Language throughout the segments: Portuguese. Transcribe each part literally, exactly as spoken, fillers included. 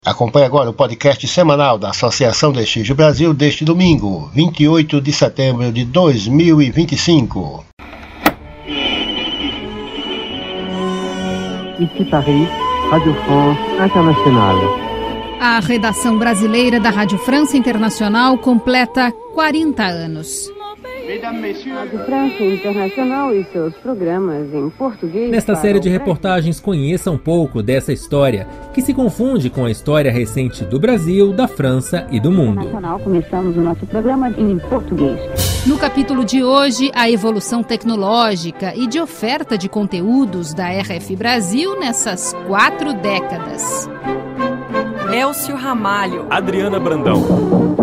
Acompanhe agora o podcast semanal da Associação Destige Brasil deste domingo, vinte e oito de setembro de dois mil e vinte e cinco. Ici Paris, Radio France Internationale. A redação brasileira da Rádio França Internacional completa quarenta anos. Rádio França Internacional e seus programas em português. Nesta série de reportagens, conheça um pouco dessa história, que se confunde com a história recente do Brasil, da França e do mundo. Começamos o nosso programa em português. No capítulo de hoje, a evolução tecnológica e de oferta de conteúdos da R F I Brasil nessas quatro décadas. Elcio Ramalho, Adriana Brandão.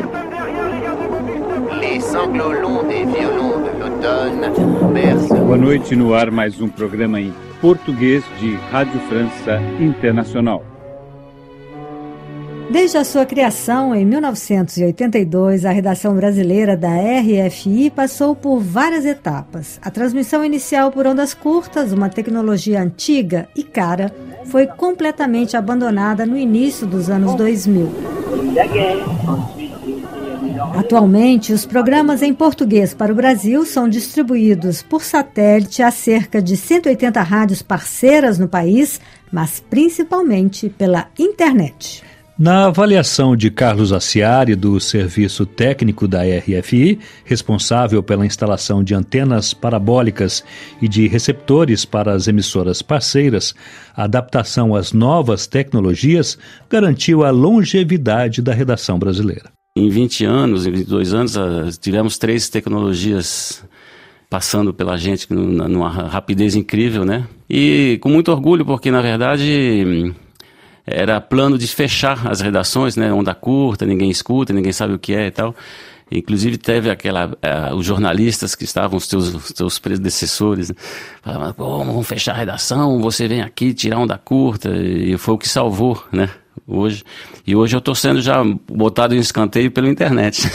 Boa noite, no ar mais um programa em português de Rádio França Internacional. Desde a sua criação em mil novecentos e oitenta e dois, a redação brasileira da R F I passou por várias etapas. A transmissão inicial por ondas curtas, uma tecnologia antiga e cara, foi completamente abandonada no início dos anos dois mil. Atualmente, os programas em português para o Brasil são distribuídos por satélite a cerca de cento e oitenta rádios parceiras no país, mas principalmente pela internet. Na avaliação de Carlos Aciari, do Serviço Técnico da R F I, responsável pela instalação de antenas parabólicas e de receptores para as emissoras parceiras, a adaptação às novas tecnologias garantiu a longevidade da redação brasileira. Em vinte anos, em vinte e dois anos, tivemos três tecnologias passando pela gente numa rapidez incrível, né? E com muito orgulho, porque na verdade era plano de fechar as redações, né? Onda curta, ninguém escuta, ninguém sabe o que é e tal. Inclusive teve aquela, uh, os jornalistas que estavam, os teus, os teus predecessores, né? Falavam, oh, vamos fechar a redação, você vem aqui tirar onda curta, e foi o que salvou, né? Hoje. E hoje eu estou sendo já botado em escanteio pela internet.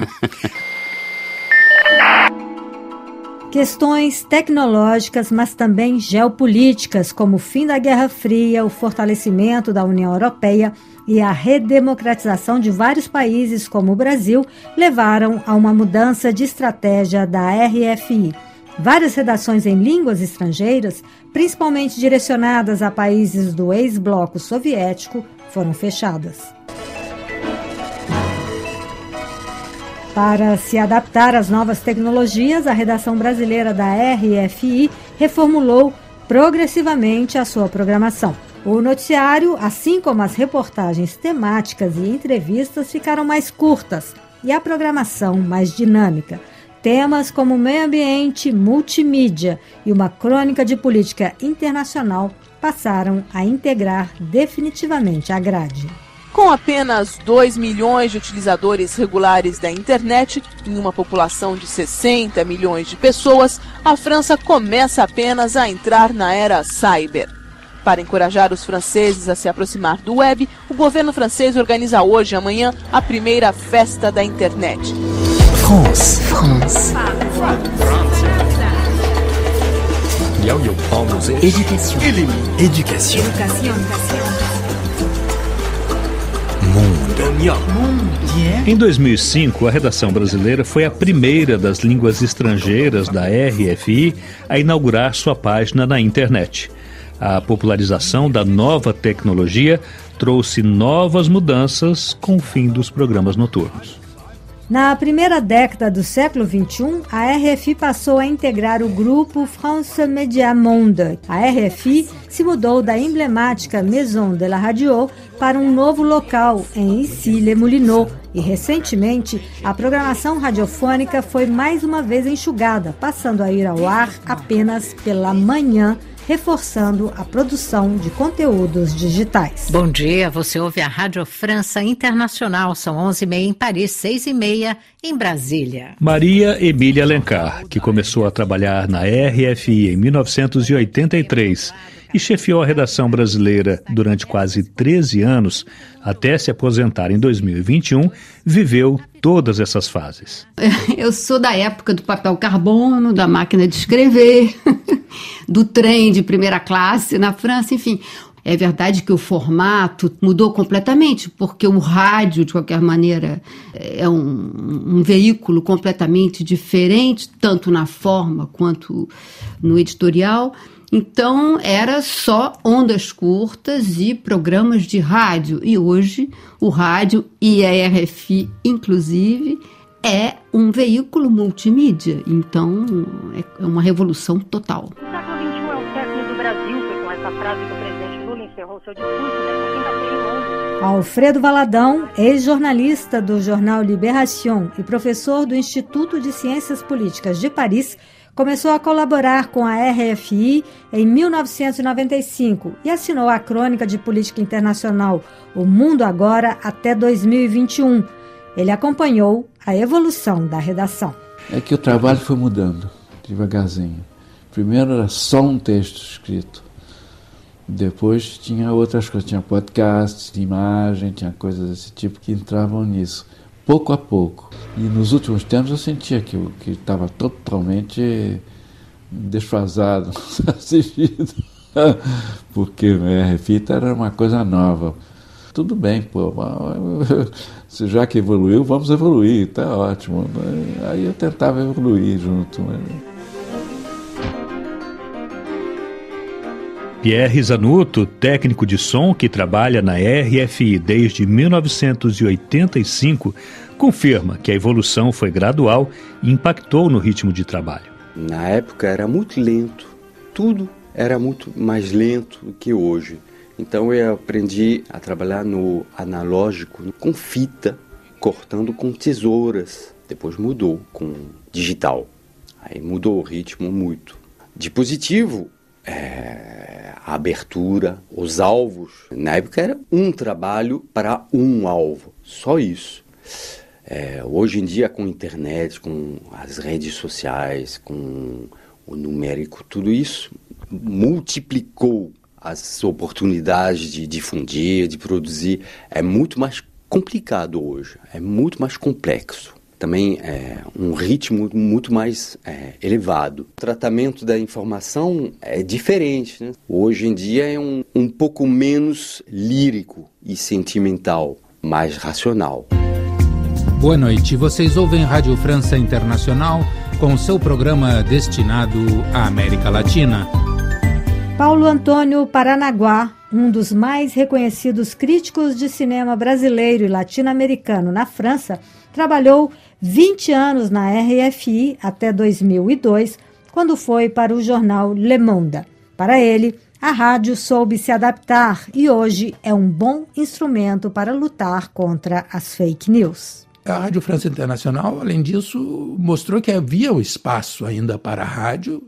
Questões tecnológicas, mas também geopolíticas, como o fim da Guerra Fria, o fortalecimento da União Europeia e a redemocratização de vários países, como o Brasil, levaram a uma mudança de estratégia da R F I. Várias redações em línguas estrangeiras, principalmente direcionadas a países do ex-bloco soviético, foram fechadas. Para se adaptar às novas tecnologias, a redação brasileira da R F I reformulou progressivamente a sua programação. O noticiário, assim como as reportagens temáticas e entrevistas, ficaram mais curtas e a programação mais dinâmica. Temas como meio ambiente, multimídia e uma crônica de política internacional passaram a integrar definitivamente a grade. Com apenas dois milhões de utilizadores regulares da internet, em uma população de sessenta milhões de pessoas, a França começa apenas a entrar na era cyber. Para encorajar os franceses a se aproximar do web, o governo francês organiza hoje e amanhã a primeira festa da internet. France. France. Éducation. Éducation. Mundo. Em dois mil e cinco, a redação brasileira foi a primeira das línguas estrangeiras da R F I a inaugurar sua página na internet. A popularização da nova tecnologia trouxe novas mudanças com o fim dos programas noturnos. Na primeira década do século vinte e um, a R F I passou a integrar o grupo France Média Monde. A R F I se mudou da emblemática Maison de la Radio para um novo local em Issy-les-Moulineaux e, recentemente, a programação radiofônica foi mais uma vez enxugada, passando a ir ao ar apenas pela manhã, reforçando a produção de conteúdos digitais. Bom dia, você ouve a Rádio França Internacional, são onze e meia em Paris, seis e meia em Brasília. Maria Emília Alencar, que começou a trabalhar na R F I em mil novecentos e oitenta e três e chefiou a redação brasileira durante quase treze anos, até se aposentar em dois mil e vinte e um, viveu todas essas fases. Eu sou da época do papel carbono, da máquina de escrever, do trem de primeira classe na França, enfim. É verdade que o formato mudou completamente, porque o rádio, de qualquer maneira, é um, um veículo completamente diferente, tanto na forma quanto no editorial. Então, era só ondas curtas e programas de rádio. E hoje, o rádio e a R F I, inclusive, é um veículo multimídia. Então, é uma revolução total. O século vinte e um é o século do Brasil, foi com essa frase que o presidente Lula encerrou seu discurso nesta quinta-feira em Londres. Alfredo Valadão, ex-jornalista do jornal Libération e professor do Instituto de Ciências Políticas de Paris, começou a colaborar com a R F I em mil novecentos e noventa e cinco e assinou a crônica de política internacional O Mundo Agora até dois mil e vinte e um. Ele acompanhou a evolução da redação. É que o trabalho foi mudando devagarzinho. Primeiro era só um texto escrito. Depois tinha outras coisas, tinha podcast, tinha imagem, tinha coisas desse tipo que entravam nisso, pouco a pouco. E nos últimos tempos eu sentia que que estava totalmente desfasado, assistido, porque a R F I era uma coisa nova. Tudo bem, pô, se já que evoluiu, vamos evoluir, tá ótimo. Aí eu tentava evoluir junto. Pierre Zanotto, técnico de som que trabalha na R F I desde mil novecentos e oitenta e cinco, confirma que a evolução foi gradual e impactou no ritmo de trabalho. Na época era muito lento, tudo era muito mais lento do que hoje. Então eu aprendi a trabalhar no analógico, com fita, cortando com tesouras. Depois mudou com digital. Aí mudou o ritmo muito. Dispositivo, é, a abertura, os alvos. Na época era um trabalho para um alvo, só isso. É, hoje em dia, com a internet, com as redes sociais, com o numérico, tudo isso multiplicou as oportunidades de difundir, de produzir. É muito mais complicado hoje, é muito mais complexo. Também é um ritmo muito mais é, elevado. O tratamento da informação é diferente, né? Hoje em dia é um, um pouco menos lírico e sentimental, mais racional. Boa noite, vocês ouvem Rádio França Internacional com seu programa destinado à América Latina. Paulo Antônio Paranaguá, um dos mais reconhecidos críticos de cinema brasileiro e latino-americano na França, trabalhou vinte anos na R F I até dois mil e dois, quando foi para o jornal Le Monde. Para ele, a rádio soube se adaptar e hoje é um bom instrumento para lutar contra as fake news. A Rádio França Internacional, além disso, mostrou que havia o espaço ainda para a rádio,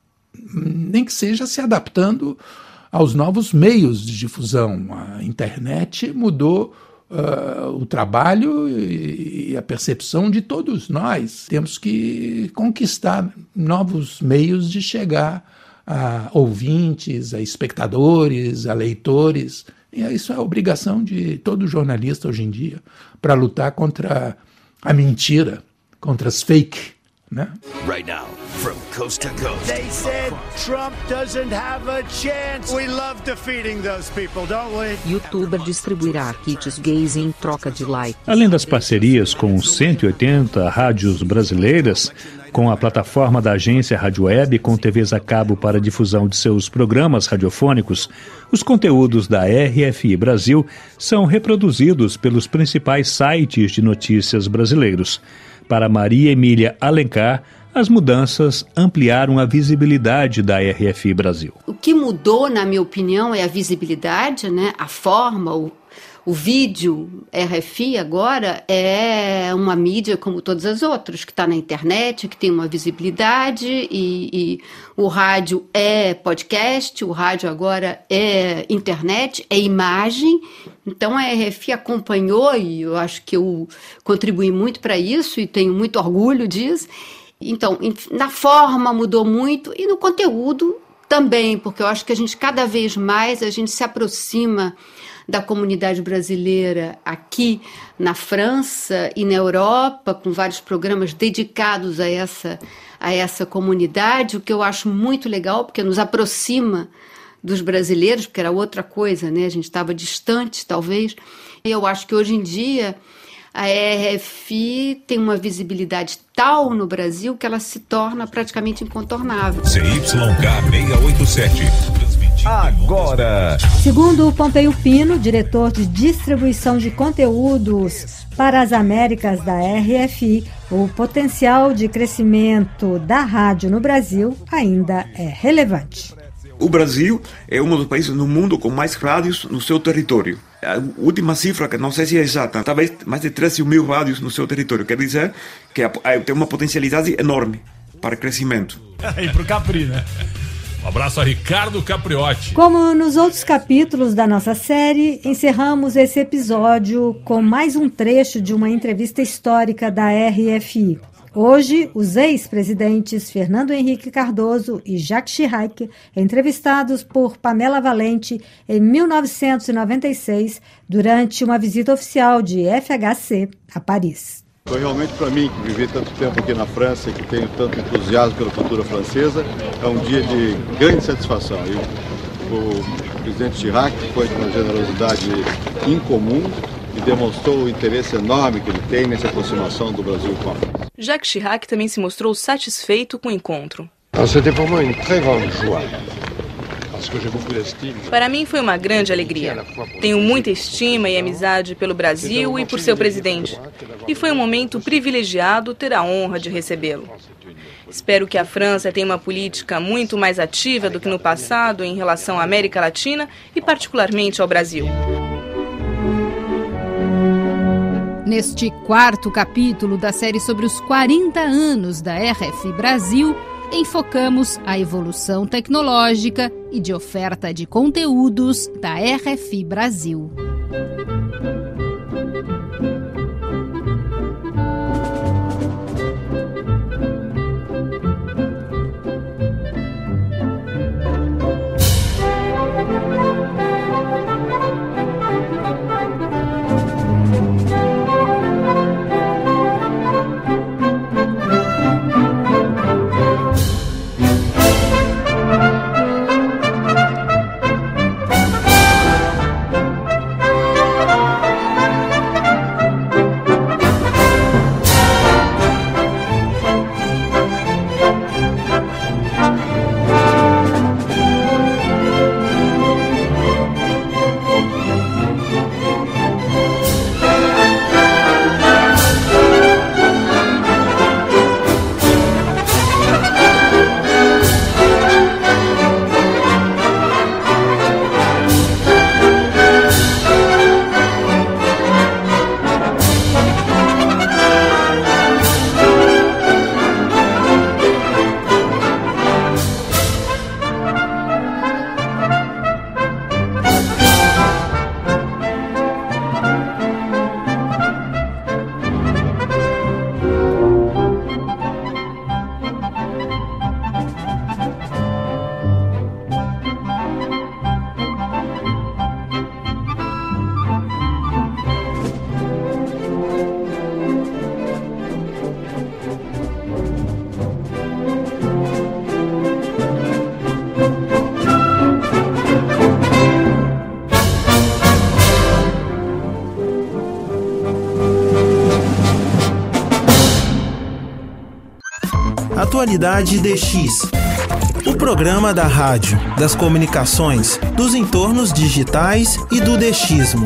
nem que seja se adaptando aos novos meios de difusão. A internet mudou uh, o trabalho e, e a percepção de todos nós. Temos que conquistar novos meios de chegar a ouvintes, a espectadores, a leitores. E isso é a obrigação de todo jornalista hoje em dia, para lutar contra a mentira, contra as fake, né? Right now, from coast to coast. They said Trump doesn't have a chance. We love defeating those people, don't we? YouTuber distribuirá kits gays em troca de like. Além das parcerias com cento e oitenta rádios brasileiras, com a plataforma da agência Rádio Web com T Vs a cabo para difusão de seus programas radiofônicos, os conteúdos da R F I Brasil são reproduzidos pelos principais sites de notícias brasileiros. Para Maria Emília Alencar, as mudanças ampliaram a visibilidade da R F I Brasil. O que mudou, na minha opinião, é a visibilidade, né? A forma, o, o vídeo. R F I agora é uma mídia como todas as outras, que está na internet, que tem uma visibilidade, e, e o rádio é podcast, o rádio agora é internet, é imagem. Então a R F I acompanhou, e eu acho que eu contribuí muito para isso e tenho muito orgulho disso. Então, na forma mudou muito e no conteúdo também, porque eu acho que a gente cada vez mais a gente se aproxima da comunidade brasileira aqui na França e na Europa, com vários programas dedicados a essa, a essa comunidade, o que eu acho muito legal, porque nos aproxima dos brasileiros, porque era outra coisa, né? A gente estava distante, talvez. E eu acho que hoje em dia a R F I tem uma visibilidade tal no Brasil que ela se torna praticamente incontornável. C Y K seiscentos e oitenta e sete. Agora. Segundo o Pompeu Pino, diretor de distribuição de conteúdos para as Américas da R F I, o potencial de crescimento da rádio no Brasil ainda é relevante. O Brasil é um dos países no mundo com mais rádios no seu território. A última cifra, que não sei se é exata, talvez mais de treze mil rádios no seu território. Quer dizer que tem uma potencialidade enorme para crescimento. E para o Capri, né? Um abraço a Ricardo Capriotti. Como nos outros capítulos da nossa série, encerramos esse episódio com mais um trecho de uma entrevista histórica da R F I. Hoje, os ex-presidentes Fernando Henrique Cardoso e Jacques Chirac, entrevistados por Pamela Valente em mil novecentos e noventa e seis, durante uma visita oficial de F H C a Paris. Foi realmente para mim, que vivi tanto tempo aqui na França e que tenho tanto entusiasmo pela cultura francesa, é um dia de grande satisfação. E o presidente Chirac foi de uma generosidade incomum e demonstrou o interesse enorme que ele tem nessa aproximação do Brasil com a França. Jacques Chirac também se mostrou satisfeito com o encontro. Para mim foi uma grande alegria. Tenho muita estima e amizade pelo Brasil e por seu presidente. E foi um momento privilegiado ter a honra de recebê-lo. Espero que a França tenha uma política muito mais ativa do que no passado em relação à América Latina e particularmente ao Brasil. Neste quarto capítulo da série sobre os quarenta anos da R F I Brasil, enfocamos a evolução tecnológica e de oferta de conteúdos da R F I Brasil. Atualidade D X, o programa da rádio, das comunicações, dos entornos digitais e do DXismo.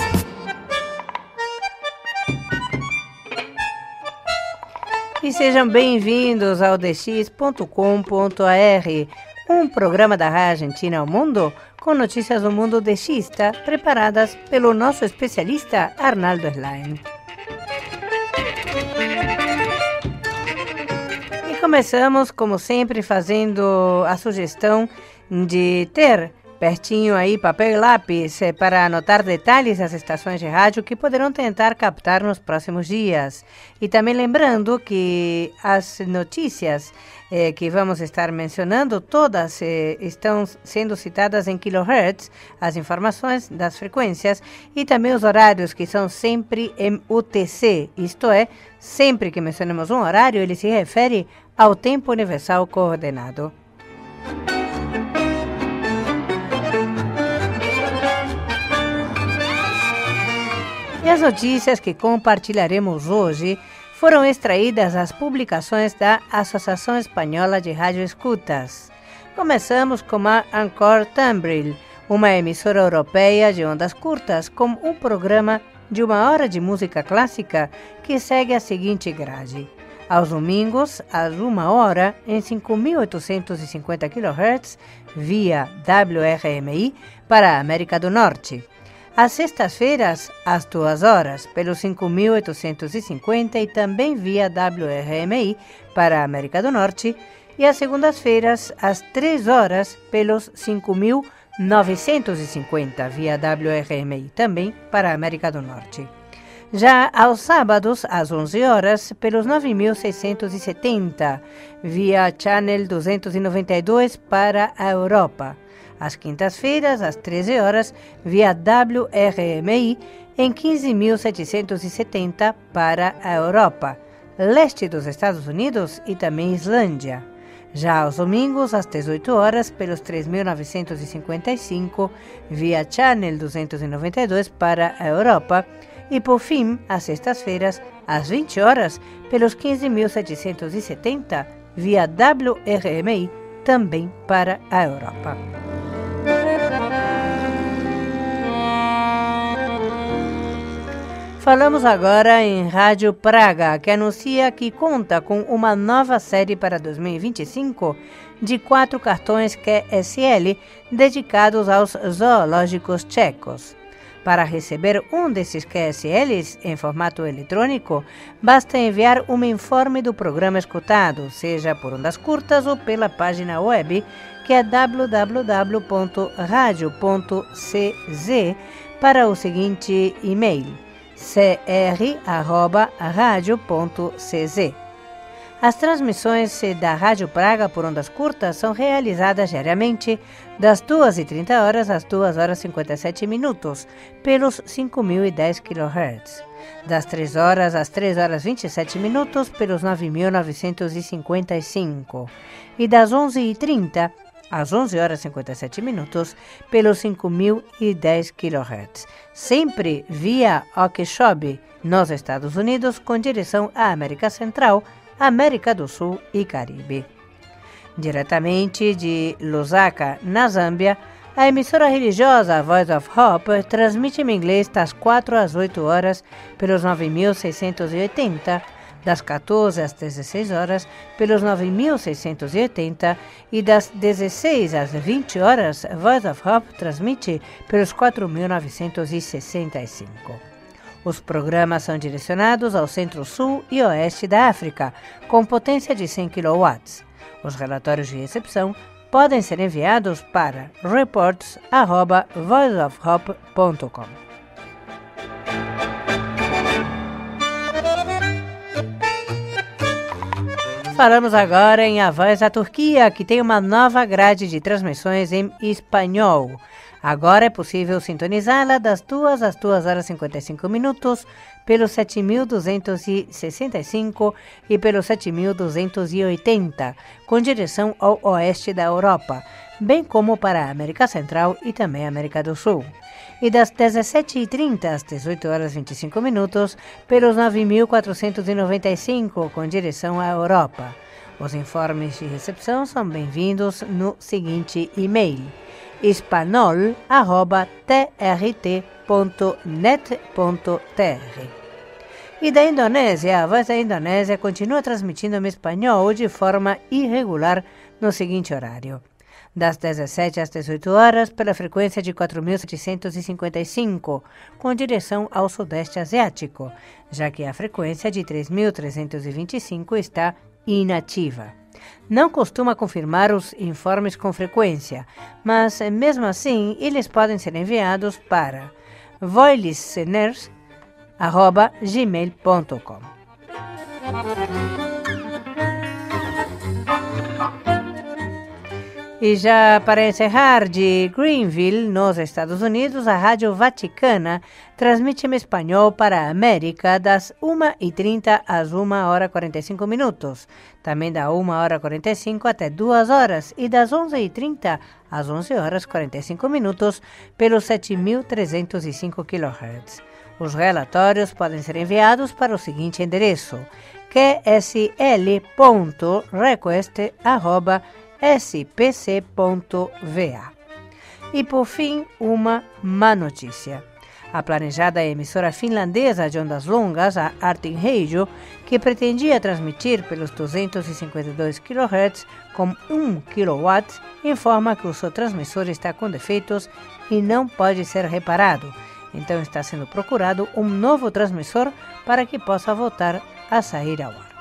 E sejam bem-vindos ao d x ponto com ponto a r, um programa da Rádio Argentina ao Mundo com notícias do mundo DXista preparadas pelo nosso especialista Arnaldo Slime. Começamos, como sempre, fazendo a sugestão de ter pertinho aí papel e lápis para anotar detalhes das estações de rádio que poderão tentar captar nos próximos dias. E também lembrando que as notícias eh, que vamos estar mencionando, todas eh, estão sendo citadas em kilohertz, as informações das frequências e também os horários que são sempre em U T C, isto é, sempre que mencionemos um horário, ele se refere ao tempo universal coordenado. E as notícias que compartilharemos hoje foram extraídas das publicações da Associação Espanhola de Rádio Escutas. Começamos com a Encore Tambril, uma emissora europeia de ondas curtas com um programa de uma hora de música clássica que segue a seguinte grade. Aos domingos, às uma hora, em cinco mil oitocentos e cinquenta quilohertz, via W R M I, para a América do Norte. Às sextas-feiras, às duas horas, pelos cinco mil oitocentos e cinquenta e também via W R M I, para a América do Norte. E às segundas-feiras, às três horas, pelos cinco mil novecentos e cinquenta, via W R M I, também para a América do Norte. Já aos sábados, às onze horas, pelos nove mil seiscentos e setenta, via Channel duzentos e noventa e dois para a Europa. Às quintas-feiras, às treze horas, via W R M I, em quinze mil setecentos e setenta para a Europa, leste dos Estados Unidos e também Islândia. Já aos domingos, às dezoito horas, pelos três mil novecentos e cinquenta e cinco, via Channel duzentos e noventa e dois para a Europa. E, por fim, às sextas-feiras, às vinte horas, pelos quinze mil setecentos e setenta, via W R M I, também para a Europa. Falamos agora em Rádio Praga, que anuncia que conta com uma nova série para dois mil e vinte e cinco de quatro cartões Q S L dedicados aos zoológicos tchecos. Para receber um desses Q S Ls em formato eletrônico, basta enviar um informe do programa escutado, seja por ondas curtas ou pela página web, que é w w w ponto radio ponto c z, para o seguinte e-mail: c r arroba radio ponto c z. As transmissões da Rádio Praga por ondas curtas são realizadas diariamente das duas e trinta horas às duas horas e cinquenta e sete minutos, pelos cinco mil e dez quilohertz. Das três horas às três horas e vinte e sete minutos, pelos nove mil novecentos e cinquenta e cinco. E das onze e trinta às onze horas e cinquenta e sete minutos, pelos cinco mil e dez quilohertz. Sempre via Okeechobee, nos Estados Unidos, com direção à América Central, América do Sul e Caribe. Diretamente de Lusaka, na Zâmbia, a emissora religiosa Voice of Hope transmite em inglês das quatro às oito horas pelos nove mil seiscentos e oitenta, das quatorze às dezesseis horas pelos nove mil seiscentos e oitenta e das dezesseis às vinte horas, Voice of Hope transmite pelos quatro mil novecentos e sessenta e cinco. Os programas são direcionados ao centro-sul e oeste da África, com potência de cem quilowatts. Os relatórios de recepção podem ser enviados para reports arroba voice of hope ponto com. Falamos agora em A Voz da Turquia, que tem uma nova grade de transmissões em espanhol. Agora é possível sintonizá-la das duas às duas horas e cinquenta e cinco minutos pelo sete mil duzentos e sessenta e cinco e pelo sete mil duzentos e oitenta, com direção ao oeste da Europa, bem como para a América Central e também a América do Sul. E das dezessete e trinta às dezoito horas e vinte e cinco minutos pelos nove mil quatrocentos e noventa e cinco, com direção à Europa. Os informes de recepção são bem-vindos no seguinte e-mail: espanhol arroba t r t ponto net ponto t r. E da Indonésia, a Voz da Indonésia continua transmitindo em espanhol de forma irregular no seguinte horário: das dezessete às dezoito horas pela frequência de quatro mil setecentos e cinquenta e cinco, com direção ao Sudeste Asiático, já que a frequência de três mil trezentos e vinte e cinco está inativa. Não costuma confirmar os informes com frequência, mas mesmo assim eles podem ser enviados para voilisteners arroba gmail ponto com. E já para encerrar, de Greenville, nos Estados Unidos, a Rádio Vaticana transmite em espanhol para a América das uma e trinta às uma hora e quarenta e cinco minutos, também da uma hora e quarenta e cinco até duas horas e das onze e trinta às onze horas e quarenta e cinco minutos pelos sete mil trezentos e cinco quilohertz. Os relatórios podem ser enviados para o seguinte endereço: q s l ponto request arroba s p c ponto v a. E por fim, uma má notícia. A planejada emissora finlandesa de ondas longas, a Artin Radio, que pretendia transmitir pelos duzentos e cinquenta e dois quilohertz com um quilowatt, informa que o seu transmissor está com defeitos e não pode ser reparado. Então está sendo procurado um novo transmissor para que possa voltar a sair ao ar.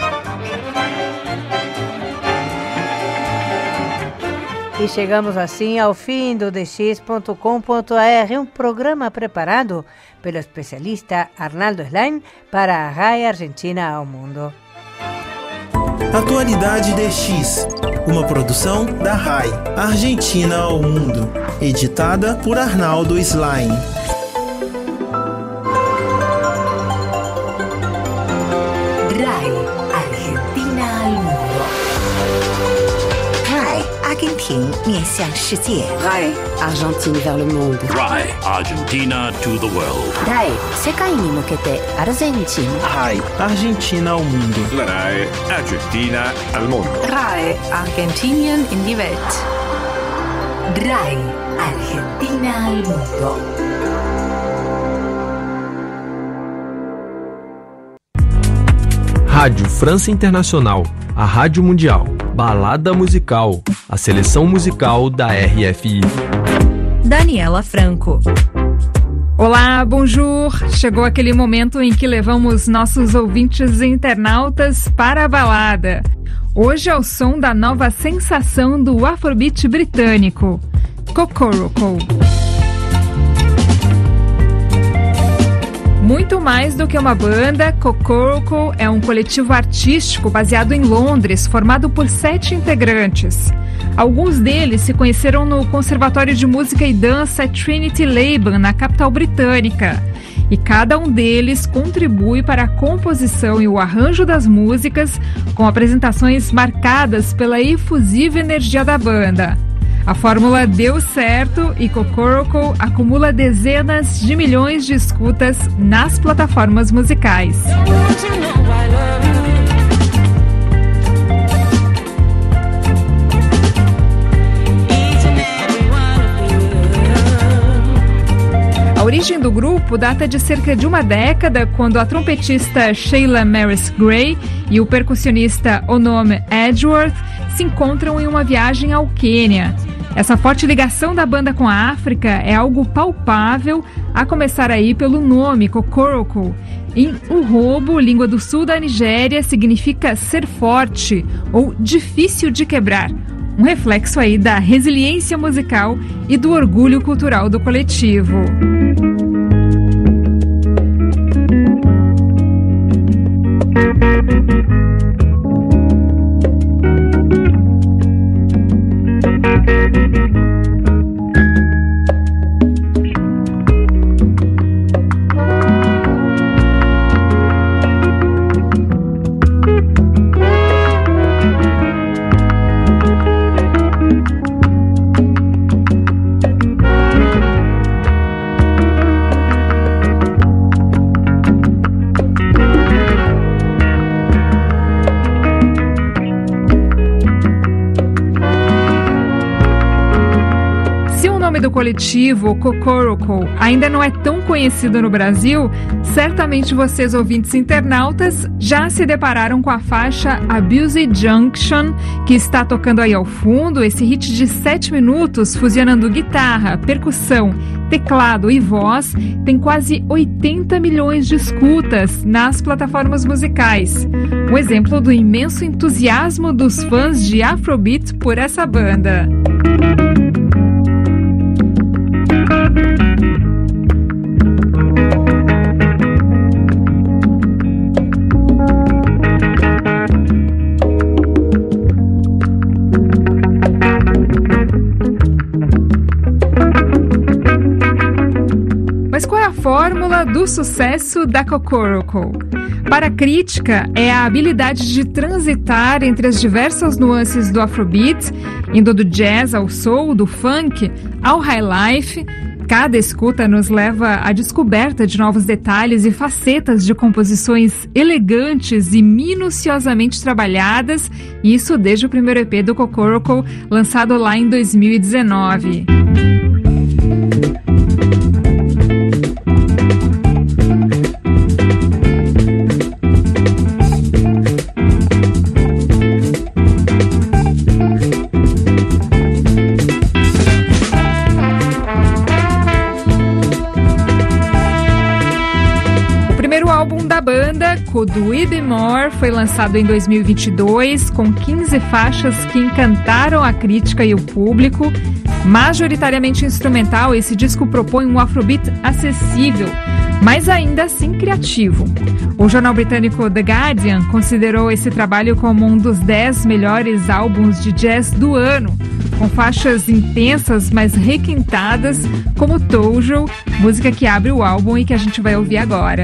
E chegamos assim ao fim do d x ponto com ponto a r, um programa preparado pelo especialista Arnaldo Slain para a R A I Argentina ao Mundo. Atualidade D X, uma produção da R A I Argentina ao Mundo, editada por Arnaldo Slain. R A I Argentina ao Mundo. R A I Argentina 面向世界 R A I Argentine vers le monde. R A I Argentina to the world. R A I 世界に向けてアルゼンチン R A I Argentina ao Mundo. R A I Argentina al Mundo. R A I Argentinien in die Welt. R A I Argentina al Mundo. Rádio França Internacional, a Rádio Mundial, Balada Musical, a seleção musical da R F I. Daniela Franco. Olá, bonjour! Chegou aquele momento em que levamos nossos ouvintes internautas para a balada. Hoje é o som da nova sensação do Afrobeat britânico, Cocoroco. Muito mais do que uma banda, Cocoroco é um coletivo artístico baseado em Londres, formado por sete integrantes. Alguns deles se conheceram no Conservatório de Música e Dança Trinity Laban, na capital britânica. E cada um deles contribui para a composição e o arranjo das músicas, com apresentações marcadas pela efusiva energia da banda. A fórmula deu certo e Cocoroco acumula dezenas de milhões de escutas nas plataformas musicais. A origem do grupo data de cerca de uma década, quando a trompetista Sheila Maris Gray e o percussionista Onome Edgeworth se encontram em uma viagem ao Quênia. Essa forte ligação da banda com a África é algo palpável, a começar aí pelo nome Cocoroco. Em Urhobo, língua do sul da Nigéria, significa ser forte ou difícil de quebrar. Um reflexo aí da resiliência musical e do orgulho cultural do coletivo. Do coletivo Cocoroco ainda não é tão conhecido no Brasil, certamente vocês, ouvintes internautas, já se depararam com a faixa Abused Junction, que está tocando aí ao fundo. Esse hit de sete minutos, fusionando guitarra, percussão, teclado e voz, tem quase oitenta milhões de escutas nas plataformas musicais. Um exemplo do imenso entusiasmo dos fãs de Afrobeat por essa banda. Mas qual é a fórmula do sucesso da Cocoroco? Para a crítica, é a habilidade de transitar entre as diversas nuances do Afrobeat, indo do jazz ao soul, do funk ao high life, Cada escuta nos leva à descoberta de novos detalhes e facetas de composições elegantes e minuciosamente trabalhadas, isso desde o primeiro E P do Cocoroco, lançado lá em dois mil e dezenove. Could We Be More foi lançado em dois mil e vinte e dois, com quinze faixas que encantaram a crítica e o público. Majoritariamente instrumental, esse disco propõe um afrobeat acessível, mas ainda assim criativo. O jornal britânico The Guardian considerou esse trabalho como um dos dez melhores álbuns de jazz do ano, com faixas intensas, mas requintadas, como Tojo, música que abre o álbum e que a gente vai ouvir agora.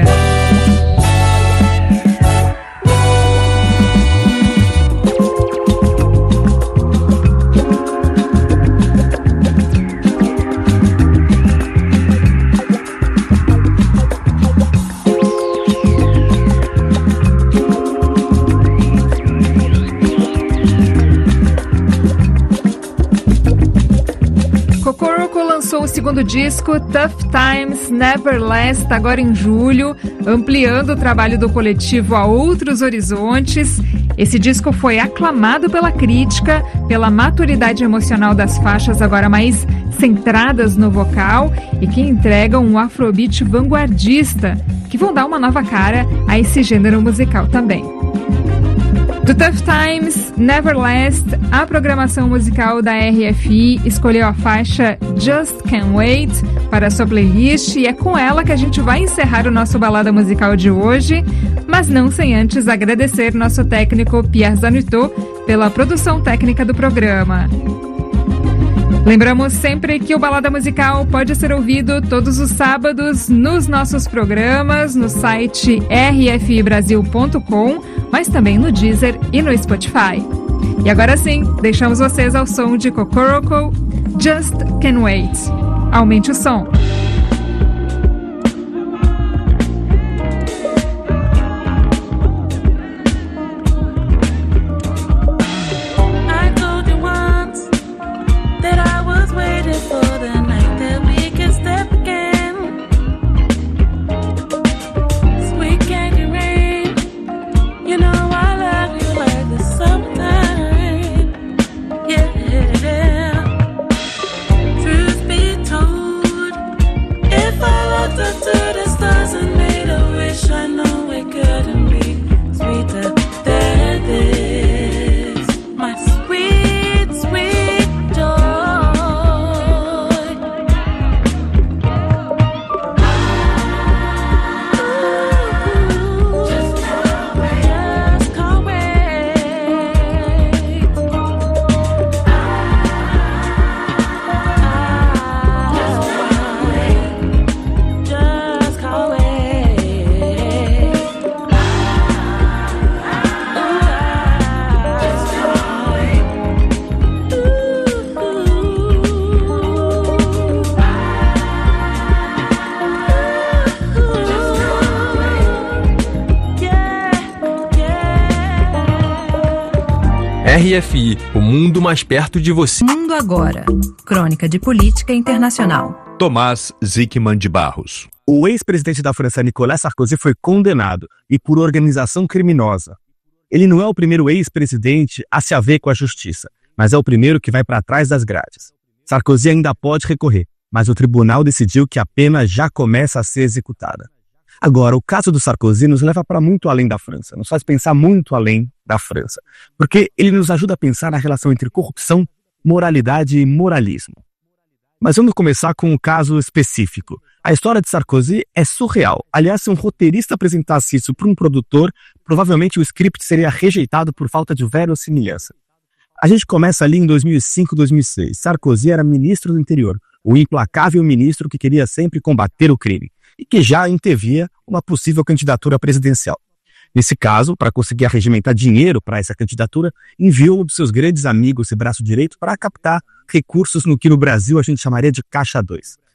O segundo disco, Tough Times Never Last, agora em julho, ampliando o trabalho do coletivo a outros horizontes. Esse disco foi aclamado pela crítica, pela maturidade emocional das faixas agora mais centradas no vocal e que entregam um afrobeat vanguardista, que vão dar uma nova cara a esse gênero musical também. Do Tough Times, Never Last, a programação musical da R F I escolheu a faixa Just Can't Wait para a sua playlist e é com ela que a gente vai encerrar o nosso Balada Musical de hoje, mas não sem antes agradecer nosso técnico Pierre Zanutot pela produção técnica do programa. Lembramos sempre que o Balada Musical pode ser ouvido todos os sábados nos nossos programas, no site r f i brasil ponto com, mas também no Deezer e no Spotify. E agora sim, deixamos vocês ao som de Cocoroco, Just Can't Wait. Aumente o som. R F I, o mundo mais perto de você. Mundo Agora, crônica de política internacional. Tomás Zickman de Barros. O ex-presidente da França, Nicolas Sarkozy, foi condenado e por organização criminosa. Ele não é o primeiro ex-presidente a se haver com a justiça, mas é o primeiro que vai para trás das grades. Sarkozy ainda pode recorrer, mas o tribunal decidiu que a pena já começa a ser executada. Agora, o caso do Sarkozy nos leva para muito além da França, nos faz pensar muito além da França, porque ele nos ajuda a pensar na relação entre corrupção, moralidade e moralismo. Mas vamos começar com um caso específico. A história de Sarkozy é surreal. Aliás, se um roteirista apresentasse isso para um produtor, provavelmente o script seria rejeitado por falta de verossimilhança. A gente começa ali em dois mil e cinco, dois mil e seis. Sarkozy era ministro do interior, o implacável ministro que queria sempre combater o crime e que já antevia uma possível candidatura presidencial. Nesse caso, para conseguir arregimentar dinheiro para essa candidatura, enviou um dos seus grandes amigos e braço direito para captar recursos no que no Brasil a gente chamaria de Caixa dois.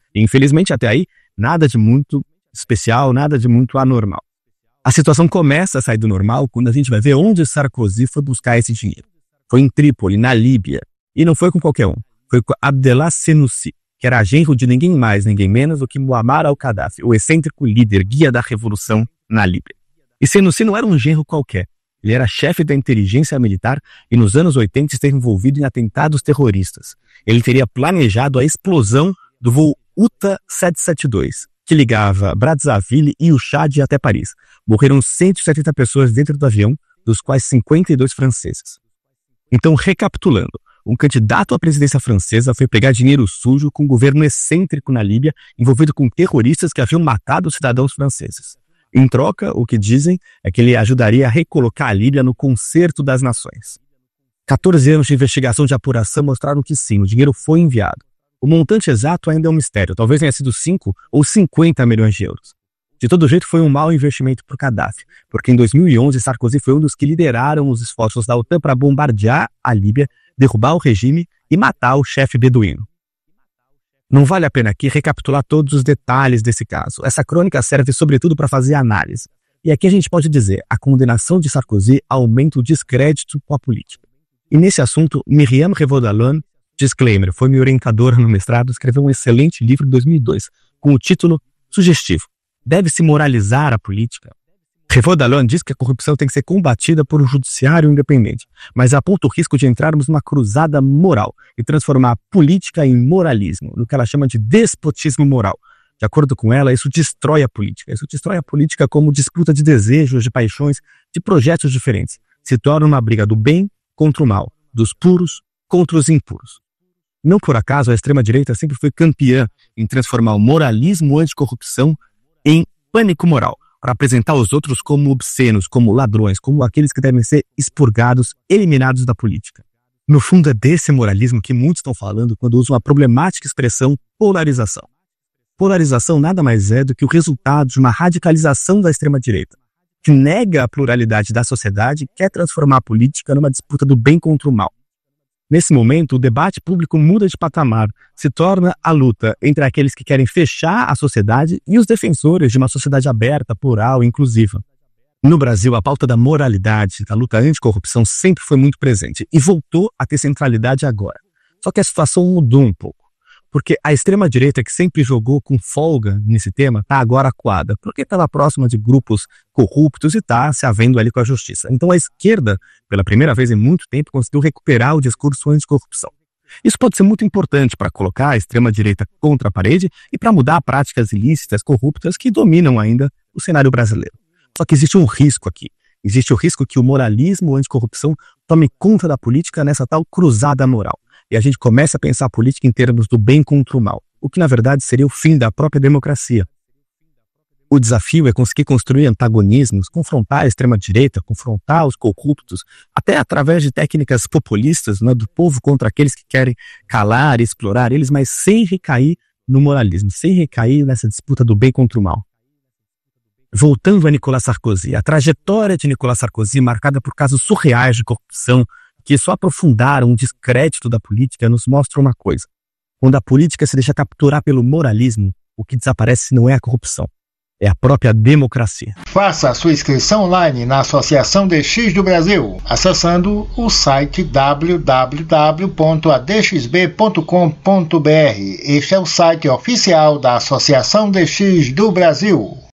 E, infelizmente, até aí, nada de muito especial, nada de muito anormal. A situação começa a sair do normal quando a gente vai ver onde Sarkozy foi buscar esse dinheiro. Foi em Trípoli, na Líbia. E não foi com qualquer um. Foi com Abdallah Senussi, que era genro de ninguém mais, ninguém menos do que Muammar al-Gaddafi, o excêntrico líder, guia da revolução na Líbia. E Senussi não era um genro qualquer. Ele era chefe da inteligência militar e nos anos oitenta esteve envolvido em atentados terroristas. Ele teria planejado a explosão do voo U T A sete sete dois, que ligava Brazzaville e o Chad até Paris. Morreram cento e setenta pessoas dentro do avião, dos quais cinquenta e dois franceses. Então, recapitulando, um candidato à presidência francesa foi pegar dinheiro sujo com um governo excêntrico na Líbia, envolvido com terroristas que haviam matado cidadãos franceses. Em troca, o que dizem é que ele ajudaria a recolocar a Líbia no concerto das nações. quatorze anos de investigação de apuração mostraram que sim, o dinheiro foi enviado. O montante exato ainda é um mistério, talvez tenha sido cinco ou cinquenta milhões de euros. De todo jeito, foi um mau investimento por Gaddafi, porque em dois mil e onze Sarkozy foi um dos que lideraram os esforços da OTAN para bombardear a Líbia, derrubar o regime e matar o chefe beduíno. Não vale a pena aqui recapitular todos os detalhes desse caso. Essa crônica serve sobretudo para fazer análise. E aqui a gente pode dizer, a condenação de Sarkozy aumenta o descrédito com a política. E nesse assunto, Myriam Revaud-Dallon, disclaimer, foi minha orientadora no mestrado, escreveu um excelente livro em dois mil e dois, com o título sugestivo, Deve-se moralizar a política? Revaud-Dallon diz que a corrupção tem que ser combatida por um judiciário independente, mas aponta o risco de entrarmos numa cruzada moral e transformar a política em moralismo, no que ela chama de despotismo moral. De acordo com ela, isso destrói a política. Isso destrói a política como disputa de desejos, de paixões, de projetos diferentes. Se torna uma briga do bem contra o mal, dos puros contra os impuros. Não por acaso, a extrema-direita sempre foi campeã em transformar o moralismo anticorrupção em pânico moral, para apresentar os outros como obscenos, como ladrões, como aqueles que devem ser expurgados, eliminados da política. No fundo, é desse moralismo que muitos estão falando quando usam a problemática expressão polarização. Polarização nada mais é do que o resultado de uma radicalização da extrema-direita, que nega a pluralidade da sociedade e quer transformar a política numa disputa do bem contra o mal. Nesse momento, o debate público muda de patamar, se torna a luta entre aqueles que querem fechar a sociedade e os defensores de uma sociedade aberta, plural e inclusiva. No Brasil, a pauta da moralidade, da luta anticorrupção sempre foi muito presente e voltou a ter centralidade agora. Só que a situação mudou um pouco, porque a extrema-direita, que sempre jogou com folga nesse tema, está agora acuada, porque estava próxima de grupos corruptos e está se havendo ali com a justiça. Então a esquerda, pela primeira vez em muito tempo, conseguiu recuperar o discurso anticorrupção. Isso pode ser muito importante para colocar a extrema-direita contra a parede e para mudar práticas ilícitas, corruptas, que dominam ainda o cenário brasileiro. Só que existe um risco aqui. Existe o risco que o moralismo anticorrupção tome conta da política nessa tal cruzada moral. E a gente começa a pensar a política em termos do bem contra o mal, o que na verdade seria o fim da própria democracia. O desafio é conseguir construir antagonismos, confrontar a extrema-direita, confrontar os corruptos, até através de técnicas populistas, né, do povo contra aqueles que querem calar e explorar eles, mas sem recair no moralismo, sem recair nessa disputa do bem contra o mal. Voltando a Nicolas Sarkozy, a trajetória de Nicolas Sarkozy, marcada por casos surreais de corrupção, que só aprofundaram o descrédito da política, nos mostra uma coisa. Quando a política se deixa capturar pelo moralismo, o que desaparece não é a corrupção, é a própria democracia. Faça a sua inscrição online na Associação D X do Brasil, acessando o site w w w ponto a d x b ponto com ponto b r. Este é o site oficial da Associação D X do Brasil.